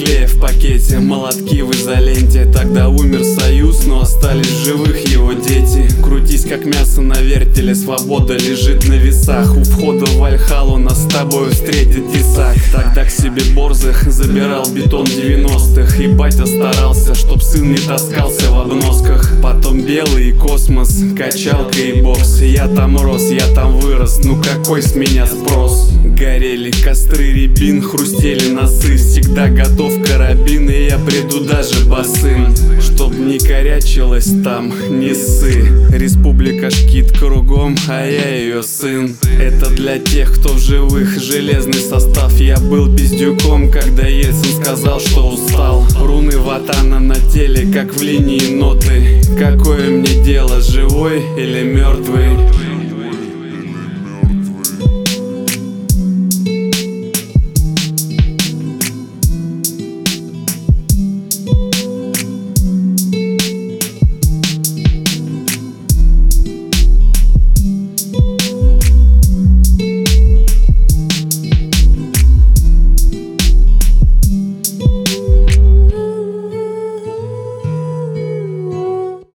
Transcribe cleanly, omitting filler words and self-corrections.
клея в пакете, молотки в изоленте. Тогда умер союз, но остались живых его дети. Крутись как мясо на вертеле, свобода лежит на весах. У входа в Вальхалу нас с тобой встретит тесак. Тогда к себе борзых забирал бетон 90-х, и батя старался, чтоб сын не таскался в обносках. Потом белый космос, качалка и бокс. Я там рос, я там вырос, ну какой с меня спрос? Горели костры рябин, хрустели носы. Всегда готов карабин, и я приду даже босым. Чтоб не корячилась там, не ссы. Республика шкит кругом, а я ее сын. Это для тех, кто в живых, железный состав. Я был пиздюком, когда Ельцин сказал, что устал. Руны Ватана на теле, как в линии ноты. Какое мне дело, живой или мертвый?